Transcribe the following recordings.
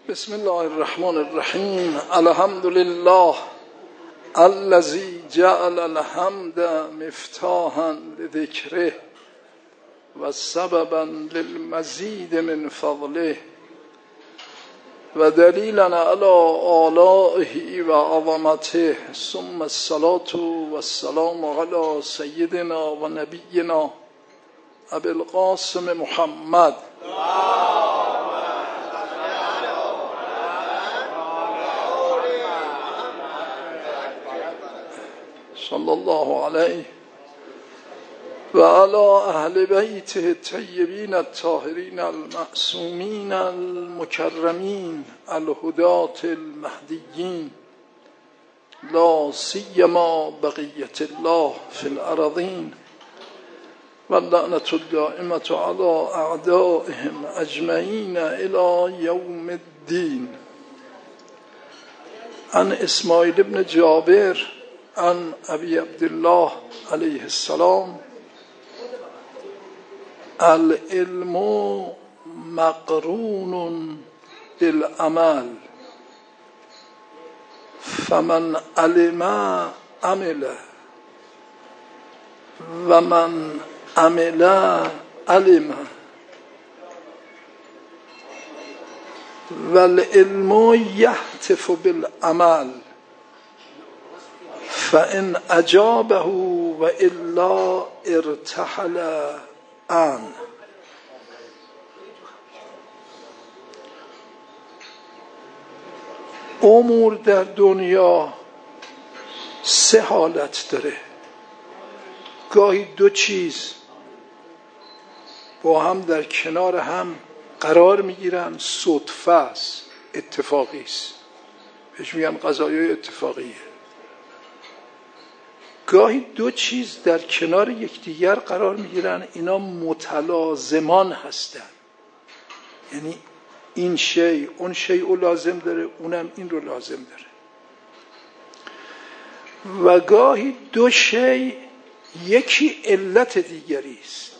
بسم الله الرحمن الرحیم. الحمد لله الذي جعل الحمد مفتاحا لذکره و سببا للمزید من فضله و دلیلا علی آلائه و عظمته، ثم الصلاة والسلام علی سیدنا و نبینا ابی القاسم محمد صلی الله علیه و علی اهل بیته الطیبین الطاهرین المعصومین المکرمین الهداة المهدیین، لا سیما بقیة الله فی الارضین و اللعنة الدائمة علی اعدائهم اجمعین الی یوم الدین. عن اسماعیل بن جابر عن ابی عبدالله علیه السلام: العلم مقرون بالعمل فمن علم عمل و من عمل علم والعلم یهتف بالعمل فإن أجابه وإلا ارتحل عنه. امور در دنیا سه حالت داره. گاهی دو چیز با هم در کنار هم قرار میگیرن، صدفه است، اتفاقی است، بهش میگن قضایای اتفاقیه. گاهی دو چیز در کنار یکدیگر قرار میگیرن، اینا متلازمان هستن، یعنی این شی اون شی رو لازم داره، اونم این رو لازم داره. و گاهی دو شی یکی علت دیگری است.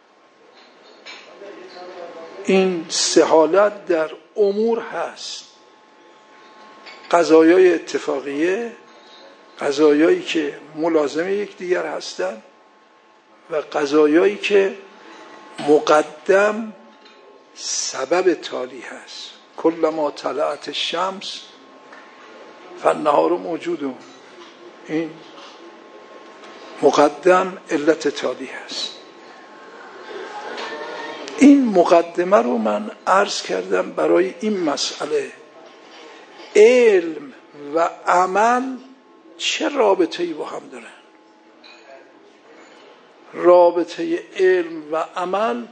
این سه حالت در امور هست: قضایای اتفاقیه، قضایایی که ملازم یکدیگر هستند، و قضایایی که مقدم سبب تالی هست. کلما طلعت الشمس فالنهار موجود. این مقدم علت تالی هست. این مقدمه رو من عرض کردم برای این مسئله: علم و عمل چه رابطه‌ای با هم دارن؟ رابطه علم و عمل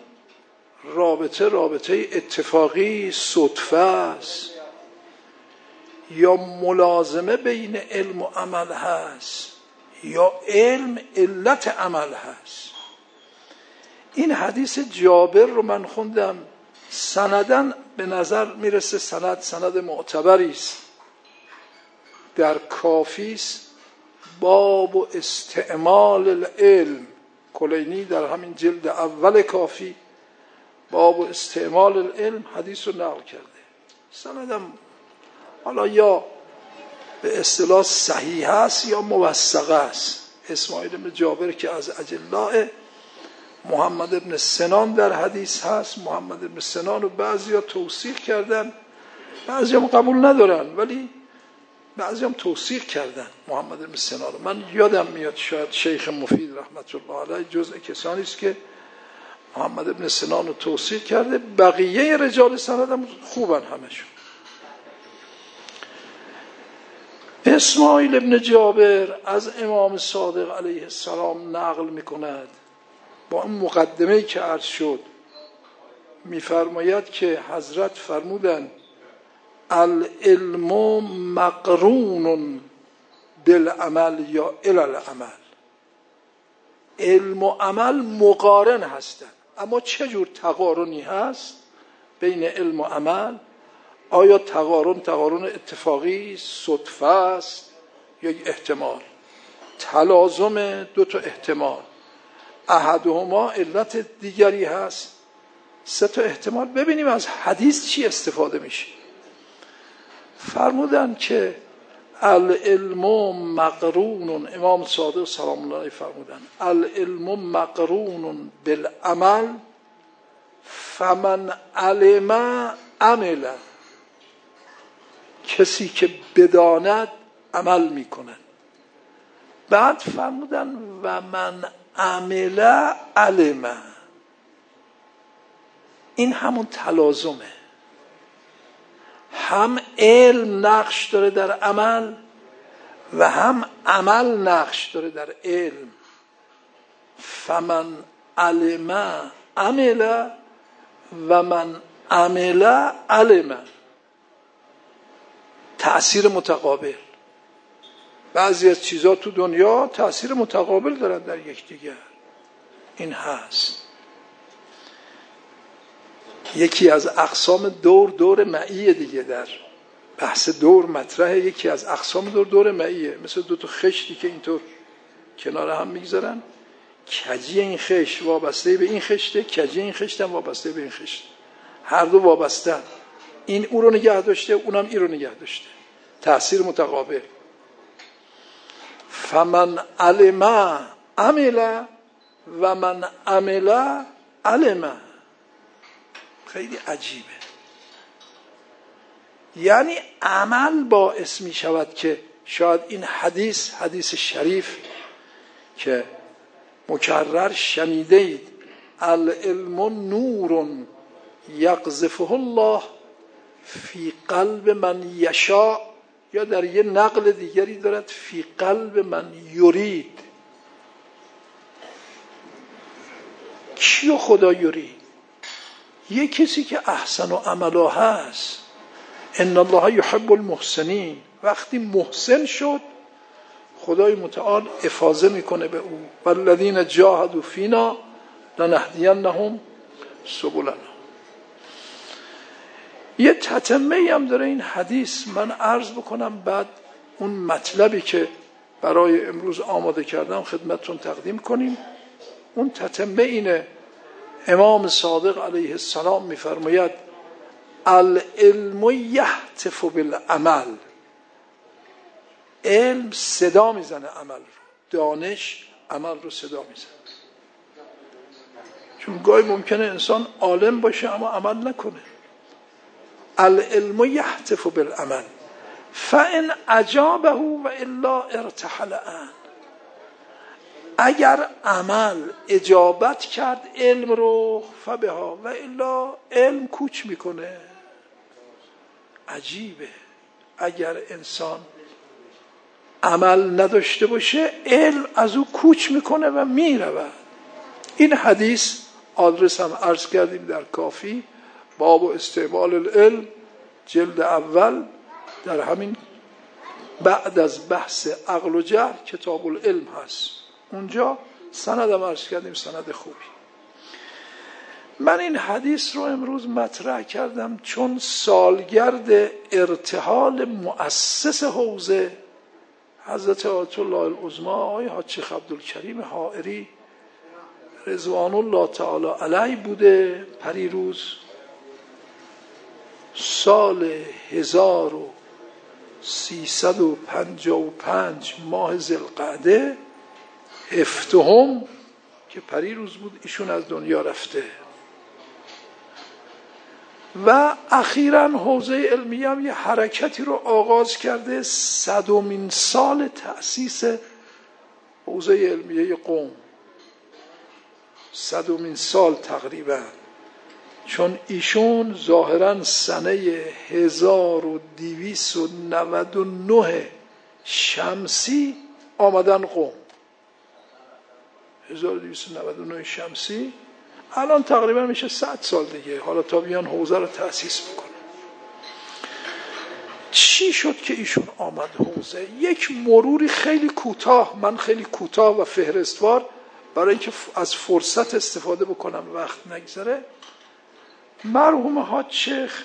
رابطه اتفاقی، صدفه است، یا ملازمه بین علم و عمل هست، یا علم علت عمل هست. این حدیث جابر رو من خوندم، سندن به نظر میرسه سند معتبری است. در کافی است، باب استعمال العلم. کلینی در همین جلد اول کافی باب استعمال العلم حدیث رو نقل کرده. سندم حالا یا به اصطلاح صحیح است یا موثقه است. اسماعیل بن جابر که از اجلاء، محمد بن سنان در حدیث هست. محمد بن سنان رو بعضیا توثیق کردن، بعضیا قبول ندارن، ولی بعضی هم توثیق کردن محمد بن سنان. من یادم میاد شاید شیخ مفید رحمت الله علیه جزء کسانی است که محمد بن سنان رو توثیق کرده. بقیه رجال سند هم خوبن همشون. اسماعیل بن جابر از امام صادق علیه السلام نقل میکند با اون مقدمه‌ای که عرض شد. میفرماید که حضرت فرمودند: العلم مقرون بالعمل یا الی العمل. علم و عمل مقارن هستند، اما چه جور تقارنی هست بین علم و عمل؟ آیا تقارن اتفاقی، صدفه است، یا احتمال؟ تلازم دو تا احتمال، احدهما علت دیگری هست. سه تا احتمال. ببینیم از حدیث چی استفاده میشه. فرمودن که العلم مقرون، امام صادق سلام الله علیه فرمودن العلم مقرون بالعمل فمن علم عمل. کسی که بداند عمل میکنه. بعد فرمودن و من عمل علم. این همون تلازمه، هم علم نقش داره در عمل و هم عمل نقش داره در علم. فمن علم عمل و من عمل علم. تأثیر متقابل. بعضی از چیزها تو دنیا تأثیر متقابل دارن در یکدیگر. این هست. یکی از اقسام دور معیه دیگه. در بحث دور مطرحه. یکی از اقسام دور معیه. مثل دو تا خشتی که اینطور کنار هم میگذارن. کجی این خشت وابسته به این خشته، کجی این خشت هم وابسته به این خشت. هر دو وابستن. این او رو نگه داشته، اونم این رو نگه داشته. تأثیر متقابل. فمن علم عمل و من عمل علم. خیلی عجیبه. یعنی عمل باعث می شود که شاید این حدیث شریف که مکرر شنیده اید، العلم نور یقذفه الله فی قلب من یشاء، یا در یه نقل دیگری دارد فی قلب من یرید. کیو خدا یرید؟ یه کسی که احسن و عملا هست. ان الله یحب المحسنین. وقتی محسن شد خدای متعال افاضه میکنه به او. والذین جاهدوا فینا لنهدینهم سبلنا. یه تتمه‌ای هم داره این حدیث. من عرض بکنم بعد اون مطلبی که برای امروز آماده کردم خدمتتون تقدیم کنیم. اون تتمه اینه. امام صادق علیه السلام میفرماید العلم یهتف بالعمل. علم صدا میزنه عمل رو. دانش عمل رو صدا میزنه. چون گاهی ممکنه انسان عالم باشه اما عمل نکنه. العلم یهتف بالعمل فان اجابه و الا ارتحل عنه. اگر عمل اجابت کرد علم رو فبها و الا علم کوچ میکنه. عجیبه. اگر انسان عمل نداشته باشه علم از او کوچ میکنه و میرود. این حدیث آدرس هم عرض کردیم در کافی، باب استعمال العلم جلد اول، در همین بعد از بحث عقل و جهل کتاب العلم هست. اونجا سندم عرض کردیم، سند خوبی. من این حدیث رو امروز مطرح کردم چون سالگرد ارتحال مؤسس حوزه حضرت آیت الله العظمی آقای حاج شیخ عبدالکریم حائری رضوان الله تعالی علیه بوده. پریروز سال 1355 ماه ذوالقعده هفتم که پریروز بود ایشون از دنیا رفته. و اخیراً حوزه علمی هم یه حرکتی رو آغاز کرده. 100مین سال تأسیس حوزه علمیه قم. 100مین سال تقریبا. چون ایشون ظاهراً سنه 1299 شمسی آمدن قم. 1299 شمسی الان تقریبا میشه 100 سال دیگه. حالا تا بیان حوزه رو تأسیس بکنه. چی شد که ایشون آمد حوزه؟ یک مروری خیلی کوتاه، من خیلی کوتاه و فهرستوار برای اینکه از فرصت استفاده بکنم وقت نگذره. مرحوم حاج شیخ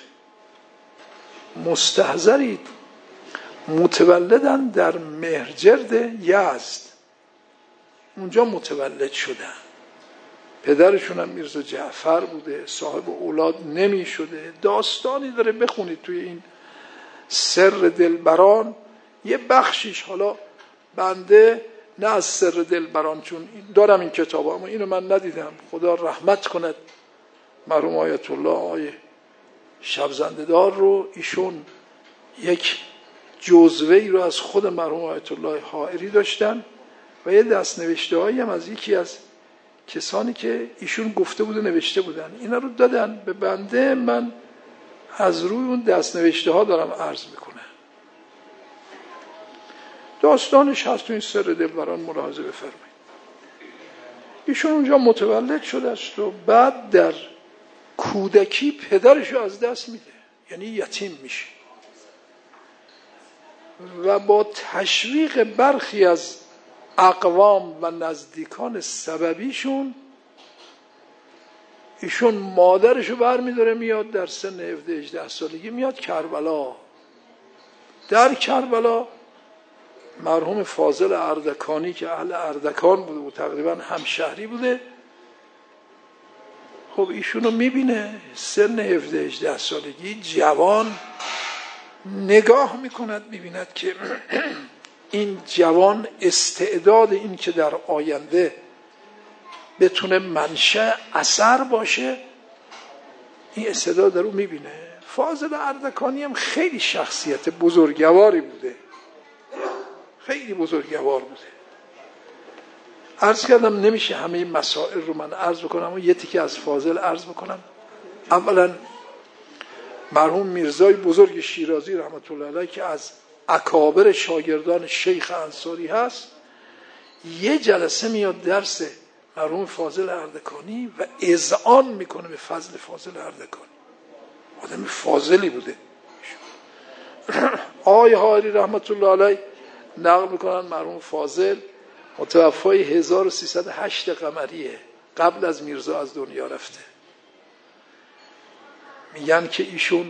مستحضرید متولدن در مهرجرد یزد. اونجا متولد شدن. پدرشون هم میرزا جعفر بوده، صاحب اولاد نمی شده. داستانی داره، بخونید توی این سر دلبران یه بخشیش، حالا بنده نه از سر دلبران چون دارم این کتاب اما اینو من ندیدم، خدا رحمت کند مرحوم آیت الله آقای شبزنده‌دار رو، ایشون یک جزوه‌ای رو از خود مرحوم آیت الله حائری داشتن و یه دست‌نوشته‌هایی هم از یکی از کسانی که ایشون گفته بود و نوشته بودن اینا رو دادن به بنده. من از روی اون دست‌نوشته‌ها دارم عرض میکنم. داستانش هست تو این سر دلبران، ملاحظه بفرمایید. ایشون اونجا متولد شده است و بعد در کودکی پدرش رو از دست میده، یعنی یتیم میشه و با تشویق برخی از اقوام و نزدیکان سببیشون ایشون مادرشو برمیداره میاد در سن 17-18 سالگی میاد کربلا. در کربلا مرحوم فاضل اردکانی که اهل اردکان بوده و تقریبا همشهری بوده، خب ایشونو میبینه سن 17-18 سالگی جوان، نگاه میکند میبیند که این جوان استعداد این که در آینده بتونه منشأ اثر باشه، این استعداد در او میبینه. فاضل اردکانی هم خیلی شخصیت بزرگواری بوده، خیلی بزرگوار بوده. عرض کردم نمیشه همه مسائل رو من عرض بکنم و یه تیکه از فاضل عرض بکنم. اولا مرحوم میرزای بزرگ شیرازی رحمت الله علیه که از اکابر شاگردان شیخ انصاری هست، یه جلسه میاد درس مرحوم فاضل اردکانی و اذعان میکنه به فضل فاضل اردکانی. آدم فاضلی بوده. آقای حائری رحمت الله علیه نقل میکنن مرحوم فاضل متوفای 1308 قمریه، قبل از میرزا از دنیا رفته. میگن که ایشون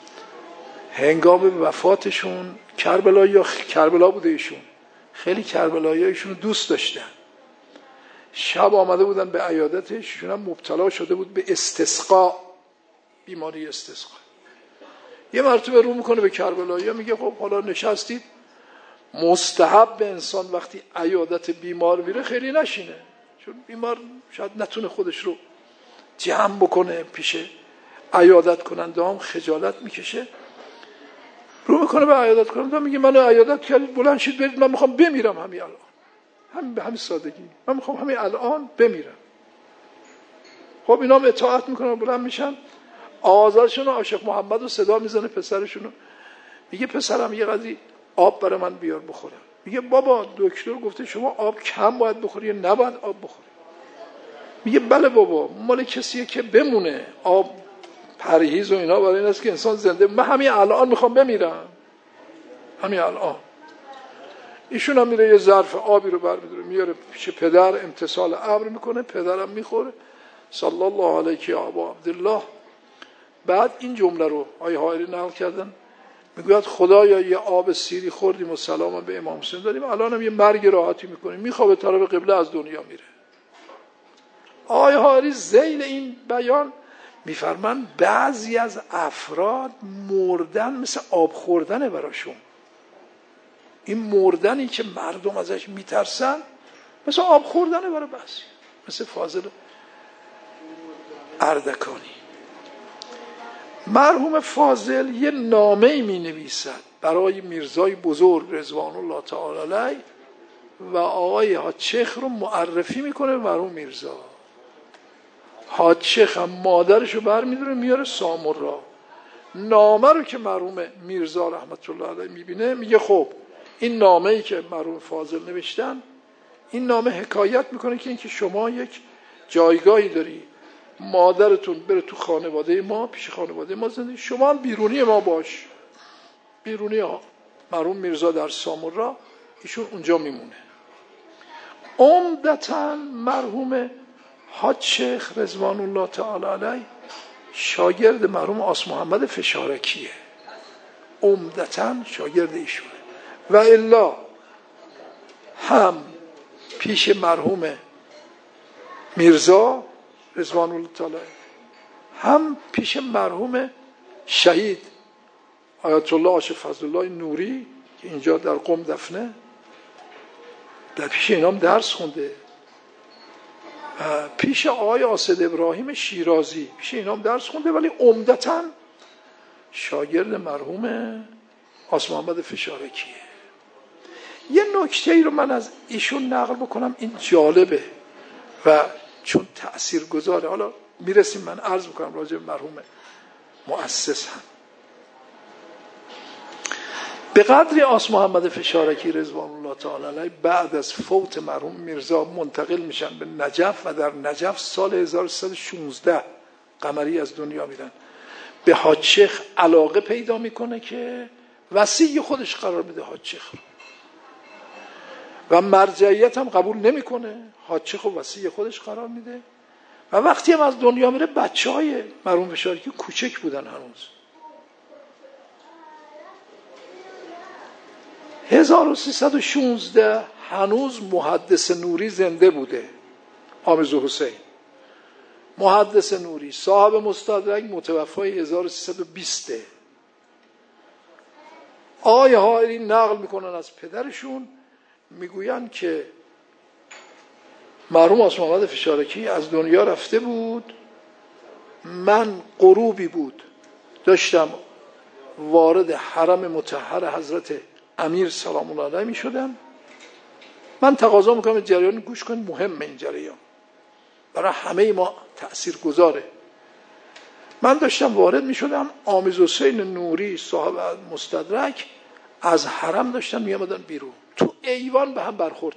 هنگام وفاتشون کربلا بوده، ایشون خیلی کربلایی ایشون دوست داشتن. شب آمده بودن به عیادتش، ایشون هم مبتلا شده بود به استسقا، بیماری استسقا. یه مرتبه رو میکنه به کربلایی میگه خب حالا نشستید، مستحب به انسان وقتی عیادت بیمار میره خیلی نشینه، چون بیمار شاید نتونه خودش رو جمع بکنه، پیش عیادت کننده هم خجالت میکشه. رو میکنه به عیادت کننده میگه منو عیادت کردید، بلند شید برید، من میخوام بمیرم همین الان، همین به همین سادگی، من میخوام همین الان بمیرم. خب اینا هم اطاعت میکنن، بلند میشن، آوازشون عاشق محمد رو صدا میزنه پسرشونو، میگه پسرم یه قضیه آب برای من بیار بخورم. میگه بابا دکتر گفته شما آب کم باید بخوری یا نباید آب بخوری؟ میگه بله بابا، مال کسیه که بمونه، آب پرهیز و اینا برای این است که انسان زنده، من همین الان میخوام بمیرم، همین الان. ایشون هم میره یه ظرف آبی رو برمی‌داره میاره پیش پدر، امتثال امر میکنه، پدرم میخوره، صلی الله علیک یا ابا عبدالله. بعد این جمله رو آقای حائری نقل کردن، میگوید خدایا یه آب سیری خوردیم و سلام به امام حسین داریم، الان هم یه مرگ راحتی میکنیم، میخوابه طرف قبله از دنیا میره. آقای حائری ذیل این بیان میفرمان بعضی از افراد مردن مثل آب خوردنه براشون. این مردنی که مردم ازش میترسن مثل آب خوردنه برای بعضی، مثل فاضل اردکانی. مرحوم فاضل یه نامه‌ای می‌نویسد برای میرزای بزرگ رضوان الله تعالی علیه و آقای حاج‌شیخ رو معرفی میکنه مرحوم میرزا. حاج‌شیخ هم مادرش رو برمی‌داره میاره سامرا. نامه رو که مرحوم میرزا رحمت الله علیه میبینه میگه خب این نامه‌ای که مرحوم فاضل نوشتن، این نامه حکایت میکنه که اینکه شما یک جایگاهی داری، مادرتون بره تو خانواده ما، پیش خانواده ما زندگی، شما هم بیرونی ما باش. بیرونی ها مرحوم میرزا در سامرا، ایشون اونجا میمونه. عمدتاً مرحوم حاج شیخ رضوان الله تعالی علیه شاگرد مرحوم آس محمد فشارکیه، عمدتاً شاگرد ایشونه و الا هم پیش مرحوم میرزا رضوان الله تعالی هم پیش مرحوم شهید آیت الله عاشق فضلالله نوری که اینجا در قم دفنه، در پیش اینام درس خونده، پیش آقای آصد ابراهیم شیرازی پیش اینام درس خونده، ولی عمدتاً شاگرد مرحوم آصف محمد فشارکیه. یه نکته‌ای رو من از ایشون نقل بکنم، این جالبه و چون تأثیرگذاره. حالا میرسیم من عرض بکنم راجع به مرحوم مؤسس هم. به قدر آصف محمد فشارکی رضوان الله تعالی علیه بعد از فوت مرحوم میرزا منتقل میشن به نجف و در نجف سال 1316 قمری از دنیا میرن. به حاج شیخ علاقه پیدا میکنه که وصی خودش قرار بده حاج شیخ رو و مرجعیت هم قبول نمیکنه، حاج شیخ رو وصی خودش قرار میده و وقتی هم از دنیا میره بچهای مرحوم فشارکی کوچک بودن هنوز. 1316 هنوز محدث نوری زنده بوده، آمیز حسین محدث نوری صاحب مستدرک متوفای 1320. آقای حائری نقل میکنن از پدرشون، میگوین که مرحوم آصف محمد فشارکی از دنیا رفته بود، من غروبی بود داشتم وارد حرم مطهر حضرت امیر سلام الله علیه می شدم. من تقاضا میکنم جریان گوش کنید، مهمه این جریان برای همه ما تأثیر گذاره. من داشتم وارد می شدم، آمیز حسین نوری صاحب مستدرک از حرم داشتن می آمدن بیرون، تو ایوان به هم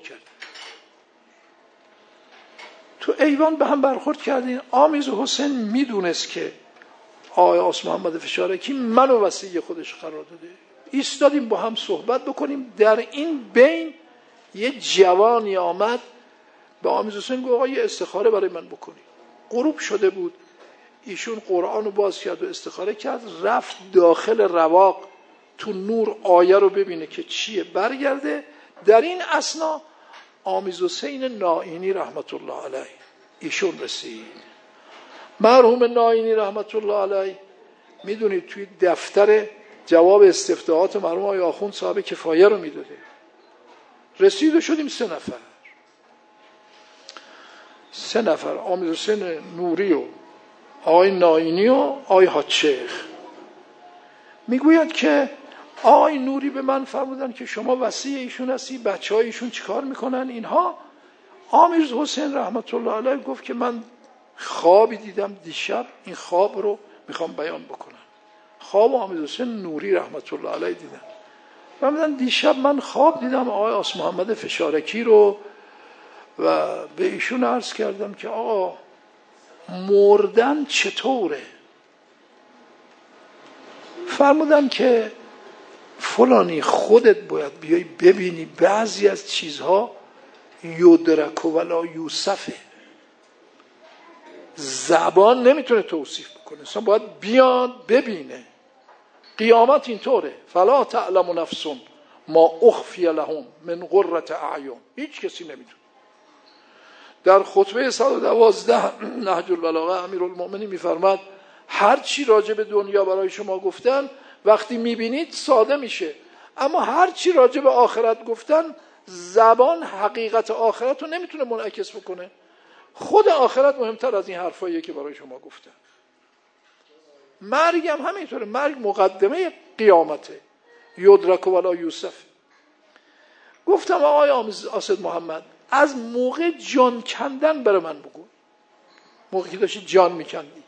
برخورد کردین. آمیز حسین میدونست که آقای آصف محمد فشارکی منو وصی خودش قرار داده. ایستادیم با هم صحبت بکنیم. در این بین یه جوانی آمد به آمیز حسین گفت آقا یه استخاره برای من بکنی. غروب شده بود، ایشون قرآن رو باز کرد و استخاره کرد، رفت داخل رواق تو نور آیه رو ببینه که چیه، برگرده. در این اثنا آمیز حسین نائینی رحمت الله علیه ایشون رسید. مرحوم نائینی رحمت الله علیه میدونید توی دفتر جواب استفتاحات مرحوم آقای آخوند صاحب کفایه رو میداده. رسید و شدیم 3 نفر، آمیز حسین نوری و آقای نائینی و آقای حاج شیخ. میگوید که آقای نوری به من فرمودن که شما وصی ایشون هستی، بچه های ایشون چیکار میکنن اینها. آمیز حسین رحمت الله علیه گفت که من خوابی دیدم دیشب، این خواب رو میخوام بیان بکنم. خواب آمیز حسین نوری رحمت الله علیه دیدم. فرمودن دیشب من خواب دیدم آقای آصف محمد فشارکی رو و به ایشون عرض کردم که آقا مردن چطوره؟ فرمودن که فلانی خودت باید بیای ببینی بعضی از چیزها یدرک ولا یوسفه، زبان نمیتونه توصیف بکنه، انسان باید بیاد ببینه. قیامت اینطوره، فلا تعلم نفس ما اخفی لهم من قرة اعین، هیچ کسی نمیدونه. در خطبه 112 نهج البلاغه امیرالمؤمنین میفرماد هر چی راجع به دنیا برای شما گفتن وقتی میبینید ساده میشه، اما هر چی راجع به آخرت گفتن زبان حقیقت آخرت رو نمیتونه منعکس بکنه. خود آخرت مهمتر از این حرفاییه که برای شما گفتن. مرگ هم همینطوره، مرگ مقدمه قیامته، یدرک ولا یوسف. گفتم آقای آصد محمد از موقع جان کندن برای من بگو، موقعی که داشتی جان میکندی.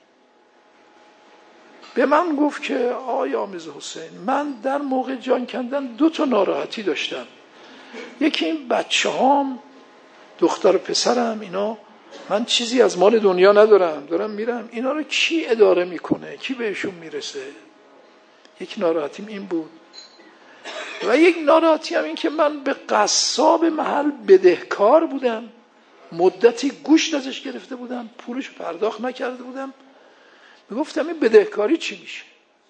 به من گفت که آقای آمیز حسین من در موقع جان کندن 2 ناراحتی داشتم. یکی این بچه هام، دختر و پسرم، اینا من چیزی از مال دنیا ندارم، دارم میرم، اینا رو کی اداره میکنه، کی بهشون میرسه؟ یک ناراحتیم این بود. و یک ناراحتی هم این که من به قصاب محل بدهکار بودم، مدتی گوشت ازش گرفته بودم، پولش پرداخت نکرده بودم. میگفتم این بدهکاری چی میشه؟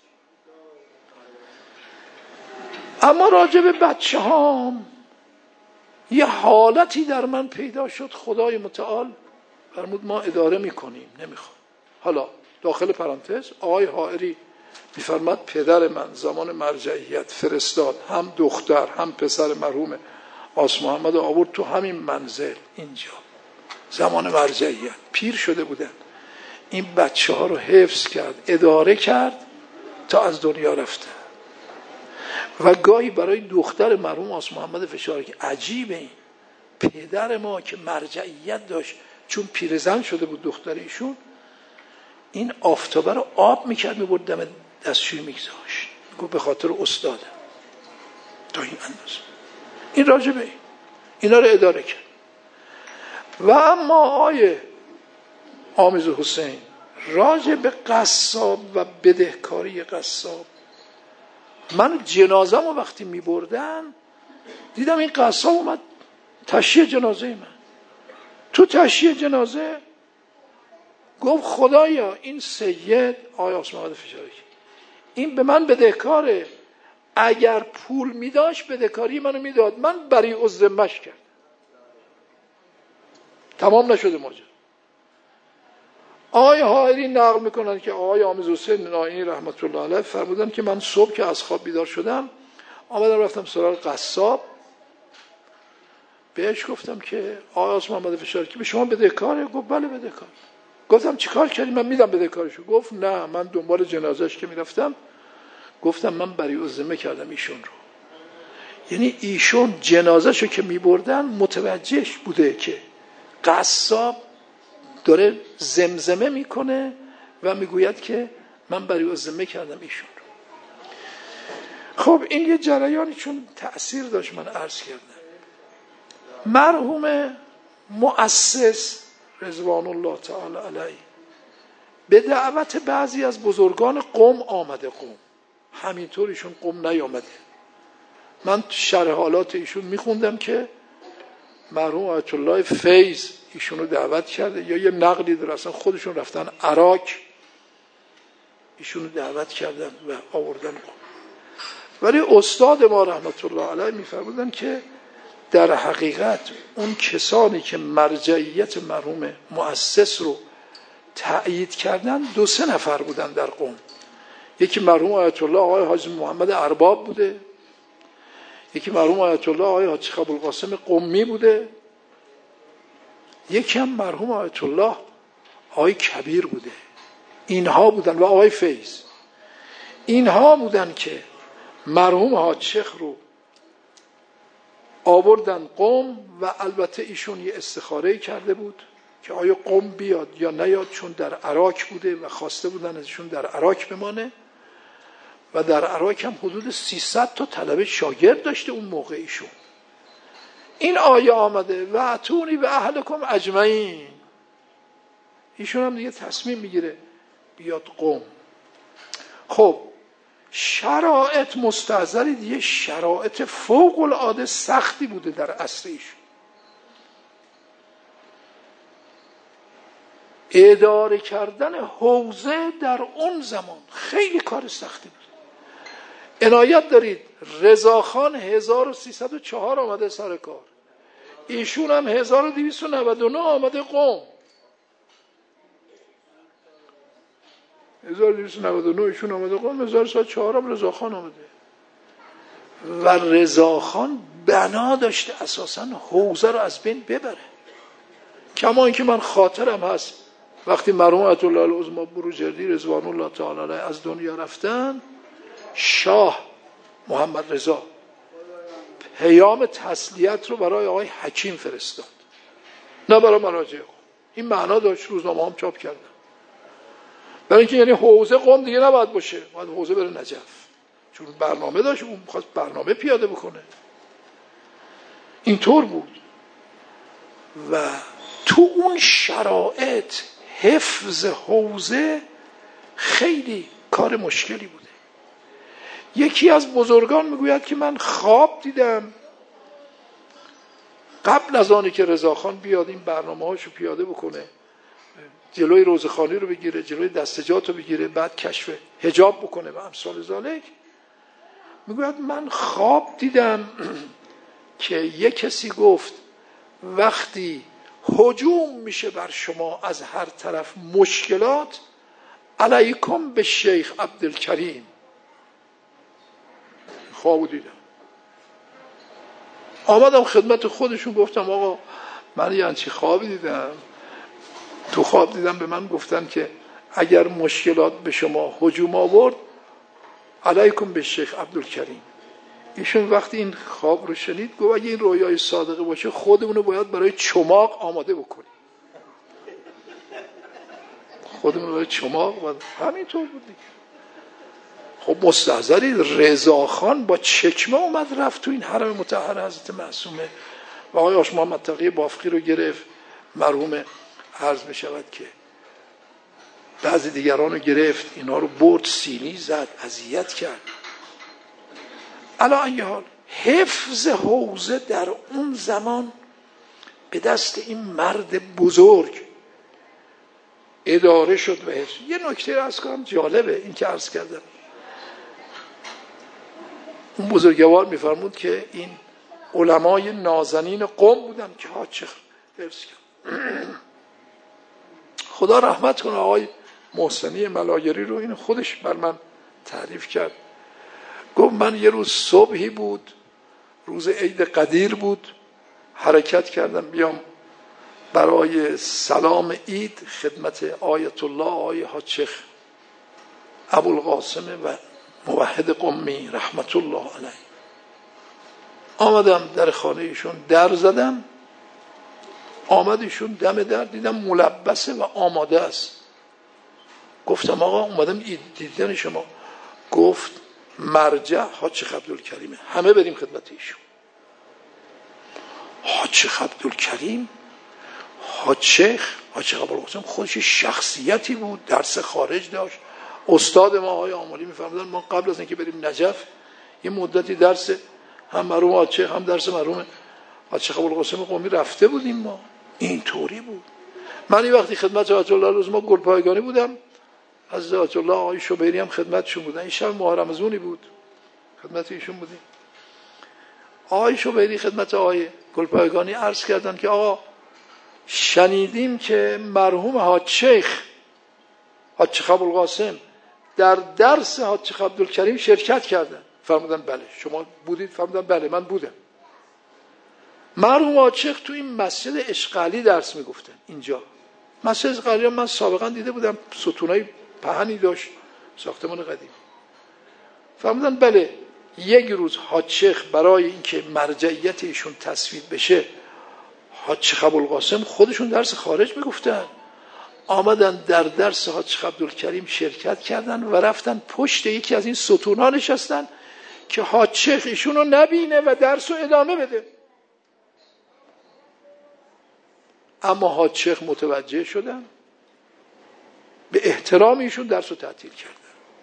اما راجع به بچه هام یه حالتی در من پیدا شد، خدای متعال فرمود ما اداره میکنیم، نمیخوام. حالا داخل پرانتز آقای حائری میفرماد پدر من زمان مرجعیت فرستاد هم دختر هم پسر مرحوم آس محمد آورد تو همین منزل اینجا. زمان مرجعیت پیر شده بودن، این بچه ها رو حفظ کرد، اداره کرد تا از دنیا رفته. و گاهی برای دختر مرحوم آس محمد فشارکی عجیبه، این پدر ما که مرجعیت داشت چون پیرزن شده بود دختر ایشون، این آفتابه رو آب میکرد میبرد دم دستشویی میگذاشت، میگو به خاطر استاده تا این اندازه. این راجبه اینا رو اداره کرد. و اما آقای آمیز حسین راجع به قصاب و بدهکاری قصاب، من جنازه‌مو وقتی میبردن دیدم این قصاب اومد تشییع جنازه من. تو تشییع جنازه گفت خدایا این سید آقای آس محمد فشارکی این به من بدهکاره، اگر پول میداشت بدهکاری منو میداد، من برای الذمه‌اش کردم. تمام نشده ماجرا. آقای حائری نقل میکنن که آقای آمیز حسین نائینی رحمت الله علیه فرمودن که من صبح که از خواب بیدار شدم آمدم رفتم سراغ قصاب، بهش گفتم که آقای آس محمد فشارکی به شما بدهکاره؟ گفت بله بدهکار. گفتم چی کار کردی؟ من میدم بدهکارشو. گفت نه، من دنبال جنازهش که میرفتم گفتم من برای الذمه کردم ایشون رو. یعنی ایشون جنازهشو که میبردن متوجهش بوده که قصاب داره زمزمه میکنه و میگوید که من برای الذمه کردم ایشون رو. خب این یه جریانی چون تأثیر داشت من عرض کردم. مرحوم مؤسس رضوان الله تعالی علیه به دعوت بعضی از بزرگان قم آمده قم، همینطور ایشون قم نیامده. من شرح حالات ایشون میخوندم که مرحوم آیت الله فیض ایشون رو دعوت کرده، یا یه نقلی در اصلا خودشون رفتن عراق ایشون رو دعوت کردن و آوردن قم. ولی استاد ما رحمت الله علیه میفرمودن که در حقیقت اون کسانی که مرجعیت مرحوم مؤسس رو تأیید کردن 2-3 نفر بودن در قم. یکی مرحوم آیت الله آقای حاجی محمد ارباب بوده، یکی مرحوم آیت الله آقای حاجی ابوالقاسم قمی بوده، یکی هم مرحوم آیت الله آقای کبیر بوده. اینها بودن و آقای فیض، اینها بودن که مرحوم حاج شیخ رو آوردن قم و البته ایشون یه استخاره کرده بود که آیا قم بیاد یا نیاد، چون در عراق بوده و خواسته بودن ازشون در عراق بمانه و در عراق هم حدود 300 تا طلبه شاگرد داشته اون موقع ایشون. این آیه آمده و اتونی و اهلکم اجمعین، ایشون هم دیگه تصمیم میگیره بیاد قم. خب شرایط مستحضری دیگه، شرایط فوق العاده سختی بوده در عصر ایشون. اداره کردن حوزه در اون زمان خیلی کار سختی بود. عنایت دارید رضاخان 1304 آمده سر کار، ایشون هم 1299 آمده قم. 1299 ایشون آمده قم، 1104 هم رضاخان آمده. و رضاخان بنا داشته اساساً حوزه رو از بین ببره. کما اینکه من خاطرم هست وقتی مرحوم آیت الله العظمی بروجردی رضوان الله تعالی علیه از دنیا رفتن، شاه محمد رضا پیام تسلیت رو برای آقای حکیم فرستاد، نه برای مراجع قم. این معنا داشت، روزنامه هم چاپ کردن. برای اینکه یعنی حوزه قم دیگه نباید باشه، باید حوزه بره نجف، چون برنامه داشت، اون خواست برنامه پیاده بکنه. اینطور بود. و تو اون شرایط حفظ حوزه خیلی کار مشکلی بوده. یکی از بزرگان میگوید که من خواب دیدم قبل از آنی که رضاخان بیاد این برنامه هاشو پیاده بکنه، جلوی روزخانی رو بگیره، جلوی دستجات رو بگیره، بعد کشف حجاب بکنه و امثال ذالک، میگوید من خواب دیدم که یک کسی گفت وقتی هجوم میشه بر شما از هر طرف مشکلات، علیکم به شیخ عبدالکریم. خواب دیدم، آمدم خدمت خودشون گفتم آقا من یه همچین خوابی دیدم، تو خواب دیدم به من گفتن که اگر مشکلات به شما هجوم آورد علیکم به شیخ عبدالکریم. ایشون وقتی این خواب رو شنید گفت اگه این رویای صادقه باشه خودمونو باید برای چماق آماده بکنیم، خودمون برای چماق باید. همینطور بود دیگه. خب مستحضرید رضاخان با چکمه اومد رفت تو این حرم مطهر حضرت معصومه و آقای آش محمد تقی بافقی رو گرفت، مرحوم عرض بشود که بعضی دیگران رو گرفت، اینا رو برد سینی زد، اذیت کرد. علی ای حال حفظ حوزه در اون زمان به دست این مرد بزرگ اداره شد و حفظ. یه نکته عرض کنم جالبه این که عرض کردم، اون بزرگوار میفرمود که این علمای نازنین قوم بودن که حاج حفظ کرد. خدا رحمت کنه آقای محسنی ملایری رو، این خودش بر من تعریف کرد. گفت من یه روز صبحی بود، روز عید قدیر بود، حرکت کردم بیام برای سلام عید خدمت آیت الله آقای حاج شیخ ابوالقاسم و موحد قمی رحمت الله علیه. آمدم در خانه ایشون در زدم، آمد ایشون دم در، دیدم ملبسه و آماده است. گفتم آقا اومدم دیدن شما. گفت مرجع حاج شیخ عبدالکریمه، همه بریم خدمت ایشون. حاج شیخ عبدالکریم، حاج شیخ ابوالقاسم خودش شخصیتی بود، درس خارج داشت. استاد ما آقای آملی میفرمودن ما قبل از اینکه بریم نجف یه مدتی درس هم مرحوم حاج شیخ هم درس مرحوم حاج شیخ ابوالقاسم قمی رفته بودیم. ما اینطوری بود. من این وقتی خدمت آیت الله روز ما گلپایگانی بودم، از آیت الله آقای شبیری هم خدمتشون بودن. این شب ماه رمضانی بود، خدمت ایشون بودیم. آقای شبیری خدمت آقای گلپایگانی عرض کردن که آقا شنیدیم که مرحوم حاج شیخ ابوالقاسم در درس حاج شیخ عبدالکریم شرکت کردن. فرمودن بله. شما بودید؟ فرمودن بله من بودم. مرحوم حاج شیخ تو این مسجد اشغالی درس میگفتن. اینجا مسجد اشغالی من سابقا دیده بودم، ستونای پهنی داشت، ساختمان قدیم. فرمودن بله. یک روز حاج شیخ برای اینکه مرجعیت ایشون تصویب بشه، حاج شیخ ابوالقاسم خودشون درس خارج میگفتن، آمدن در درس حاج شیخ عبدالکریم شرکت کردن و رفتن پشت یکی از این ستون‌ها نشستن که حاج شیخ ایشون رو نبینه و درس رو ادامه بده. اما حاج شیخ متوجه شدن، به احترام ایشون درس رو تعطیل کردن.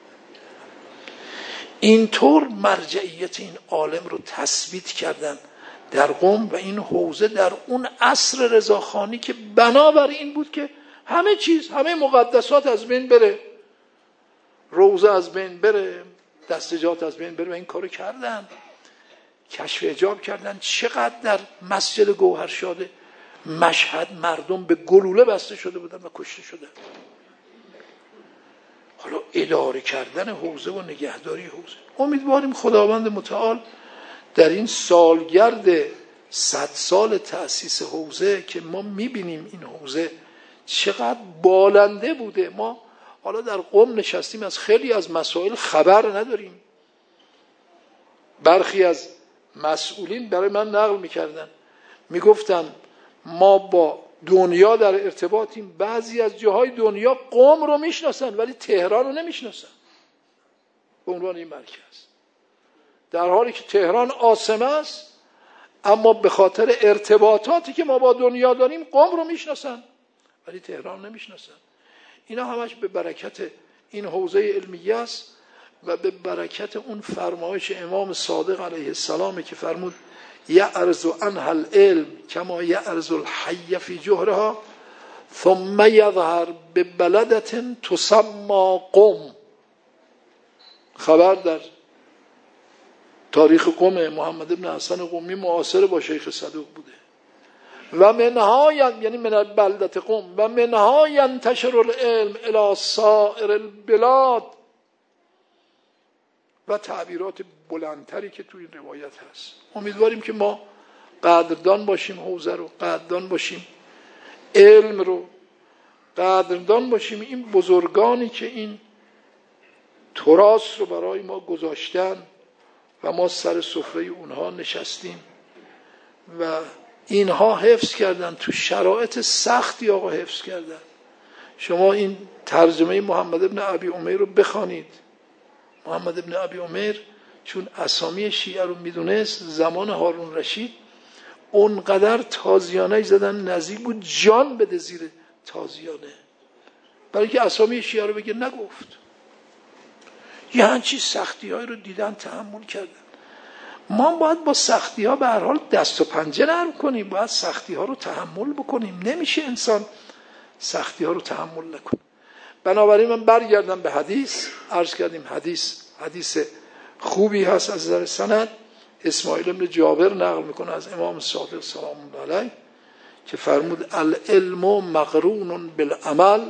اینطور مرجعیت این عالم رو تثبیت کردن در قم و این حوزه در اون عصر رضاخانی که بنابر این بود که همه چیز، همه مقدسات از بین بره، روزه از بین بره، دستجات از بین بره و این کارو کردن. کشف حجاب کردن. چقدر در مسجد گوهرشاد مشهد مردم به گلوله بسته شده بودن و کشته شدن. حالا اداره کردن حوزه و نگهداری حوزه. امیدواریم خداوند متعال در این سالگرد 100 سال تأسیس حوزه که ما میبینیم این حوزه چقدر بالنده بوده. ما حالا در قم نشستیم از خیلی از مسائل خبر نداریم. برخی از مسئولین برای من نقل میکردن، میگفتن ما با دنیا در ارتباطیم، بعضی از جاهای دنیا قم رو میشناسن ولی تهران رو نمیشناسن به عنوان این مرکز، در حالی که تهران عاصمه است، اما به خاطر ارتباطاتی که ما با دنیا داریم قم رو میشناسن ولی تهران نمیشناسن. اینا همش به برکت این حوزه علمیه است و به برکت اون فرمایش امام صادق علیه السلام که فرمود یعرض عنها العلم کما یعرض الحی فی جحرها ثم یظهر ببلدة تسمى قم. خبر در تاریخ قم، محمد ابن حسن قمی معاصر با شیخ صدوق بوده. و منها یعنی من البلدة قم و منها ینتشر العلم الی سائر البلاد و تعبیرات بلندتری که تو این روایت هست. امیدواریم که ما قدردان باشیم حوزه رو، قدردان باشیم علم رو، قدردان باشیم این بزرگانی که این تراث رو برای ما گذاشتن و ما سر سفره اونها نشستیم و اینها حفظ کردن، تو شرایط سختی آقا حفظ کردن. شما این ترجمه محمد ابن ابی عمیر رو بخوانید. محمد ابن ابی عمیر چون اسامی شیعه رو میدونست زمان هارون رشید اونقدر تازیانه زدن نزدیک بود جان بده زیر تازیانه، برای که اسامی شیعه رو بگه نگفت. یه همچین سختی های رو دیدن تحمل کردن. ما باید با سختی ها به هر حال دست و پنجه نرم کنیم، باید سختی ها رو تحمل بکنیم. نمیشه انسان سختی ها رو تحمل نکنه. بنابراین من برگردم به حدیث. عرض کردیم حدیث خوبی هست از نظر سند. اسماعیل ابن جابر نقل میکنه از امام صادق سلام الله علیه که فرمود العلم مقرون بالعمل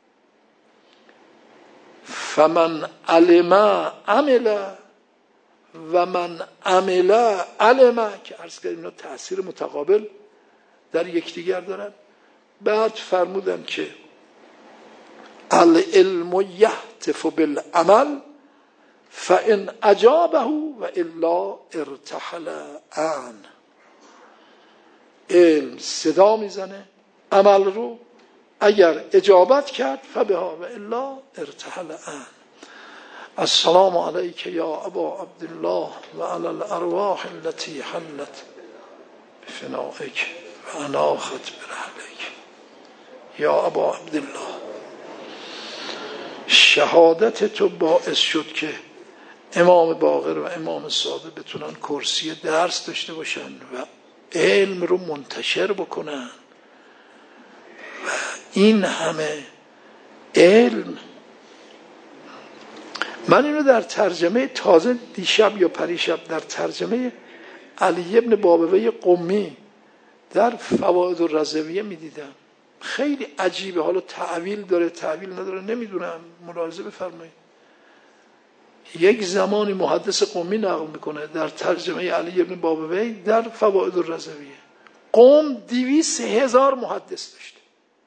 فمن علم عمل و من عمل علم، که عرض کردیم اینا تأثیر متقابل در یکدیگر دارن. بعد فرمودن که العلم یهتف بالعمل فان اجابه و الا ارتحل عن. علم صدا میزنه عمل رو، اگر اجابت کرد فبها و الا ارتحل عن. السلام علیک یا ابا عبدالله و علی الارواح التي حلت بفنائک و اناخت برحلک. یا ابا عبدالله، شهادت تو باعث شد که امام باقر و امام صادق بتونن کرسی درس داشته باشن و علم رو منتشر بکنن و این همه علم. من اینو در ترجمه تازه دیشب یا پریشب در ترجمه علی ابن بابوی قمی در فوائد الرضویه میدیدم. خیلی عجیبه. حالا تعویل داره تعویل نداره نمیدونم، ملاحظه بفرمایید. یک زمانی محدث قمی نقل میکنه در ترجمه علی ابن بابوی در فوائد الرضویه قم 200,000 محدث داشته.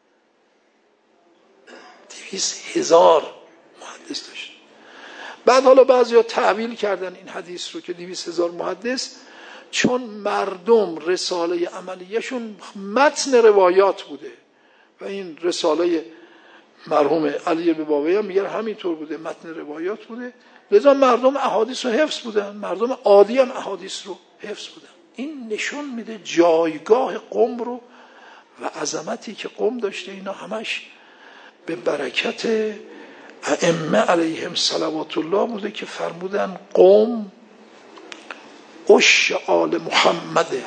200,000 محدث داشته. بعد حالا بعضیا تعویل کردن این حدیث رو که 200,000 محدث، چون مردم رساله عملیشون متن روایات بوده و این رساله مرحوم علی بن بابوی هم میگه همینطور بوده، متن روایات بوده، لذا مردم احادیث رو حفظ بودن، مردم عادی هم احادیث رو حفظ بودن. این نشون میده جایگاه قم رو و عظمتی که قم داشته. اینا همش به برکت ائمه علیهم صلوات الله بوده که فرمودن قم عش آل محمده.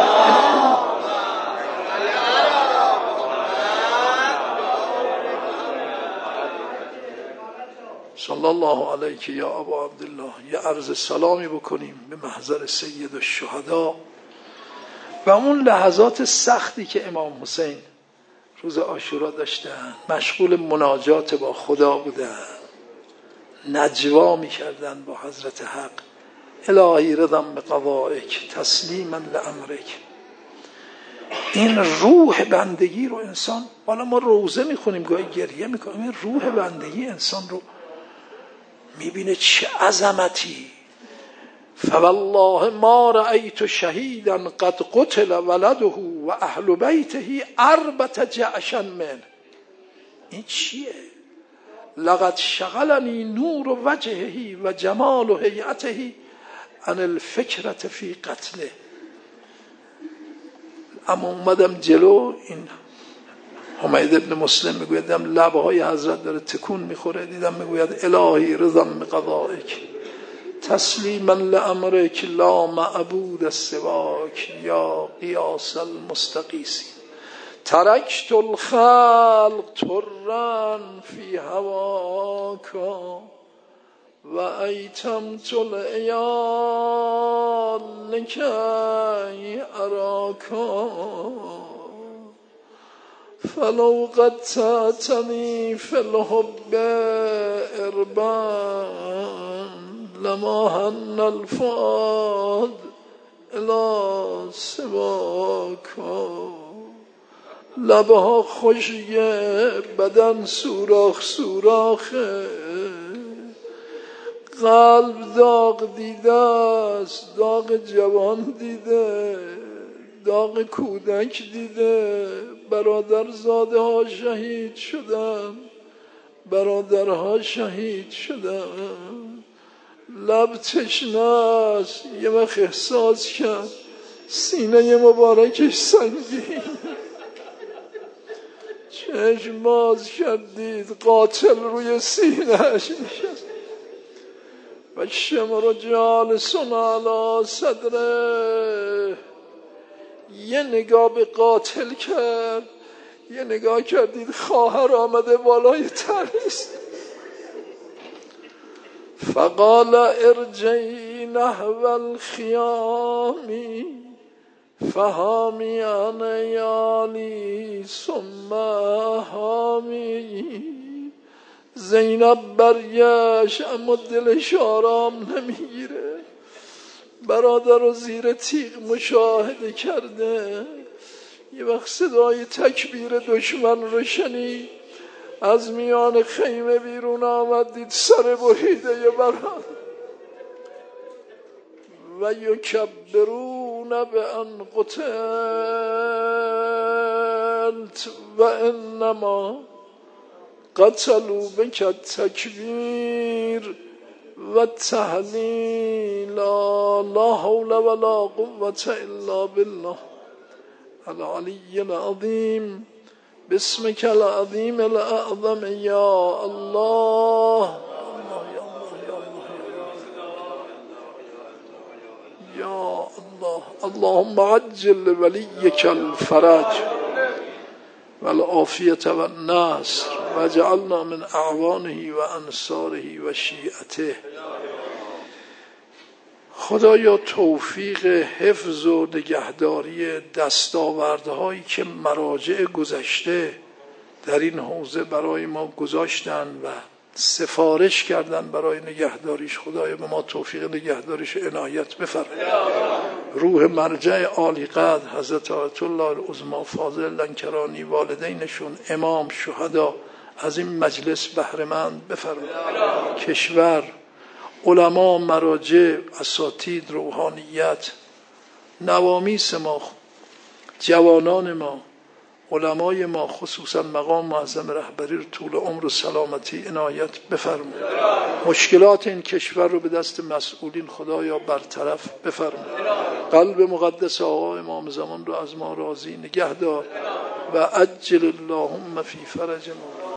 صلی الله علیک یا ابا عبدالله. یه عرض سلامی بکنیم به محضر سید الشهدا و اون لحظات سختی که امام حسین روز عاشورا داشتن، مشغول مناجات با خدا بودن، نجوا می‌کردن با حضرت حق. الهی رضم بقضائک تسلیما لامرک. این روح بندگی رو انسان، حالا ما روزه میخونیم گاهی گریه میکنیم، این روح بندگی انسان رو میبینه چه عظمتی. فوالله ما رأیت شهیدا قد قتل ولده و اهل بیته 4 جعشا من. این چیه؟ لقد شغلنی نور وجهه و جمال هیئته عن الفکرة فی قتله. اما اومدم جلو، این حمید ابن مسلم میگویدم لبهای حضرت داره تکون میخوره، دیدم میگوید الهی رضم بقضائک تسلیما لامرک لا معبود سواک یا قیاس المستقیسین. ترکت الخلق ترا فی هواکا و ایتمت العیال لکی اراکا. فلو قطعتنی فی الحب اربا لما هن الفؤاد الی سواکا. لبها خوشیه، بدن سوراخ سوراخه، قلب داغ دیده است، داغ جوان دیده، داغ کودک دیده. برادرزاده ها شهید شدن، برادرها شهید شدن. لب تشنه است، یه وقت احساس کرد سینه مبارکش سنگین. چشم باز کردید قاتل روی سینه‌اش نشست. و شمر جالس علی صدره. یه نگاه به قاتل کرد، یه نگاه کردید خواهر آمده بالای تریس. فقال ارجعی نحو الخیام فهامی انا یالی ثم هامی. زینب برگشت اما دلش آرام نمیگیره. برادر رو زیر تیغ مشاهده کرده. یه وقت صدای تکبیر دشمن رو شنید، از میان خیمه بیرون آمد، دید سر بریده یه برادر. و یکبرون بان قتلت و انما قتلوا بک التکبیر و تهلیل. لا حول ولا قوة الا بالله العلی العظیم. بسمک العظیم الاعظم یا الله. یا الله. اللهم عجل ولیک الفرج والعافیة والنصر واجعلنا من اعوانه و انصاره و شیعته. خدایا توفیق حفظ و نگهداری دستاوردهایی که مراجع گذشته در این حوزه برای ما گذاشتن و سفارش کردن برای نگهداریش، خدایا به ما توفیق نگهداریش عنایت بفرما. روح مرجع عالی قدر حضرت آیت الله العظمی فاضل لنکرانی، والدینشون، امام، شهدا از این مجلس بهره‌مند بفرما. کشور، علما، مراجع، اساتید، روحانیت، نوامیس ما، جوانان ما، علمای ما، خصوصا مقام معظم رهبری رو طول عمر و سلامتی عنایت بفرما. مشکلات این کشور رو به دست مسئولین خدایا برطرف بفرما. قلب مقدس آقا امام زمان رو از ما راضی نگه دار و عجل اللهم فی فرج ما.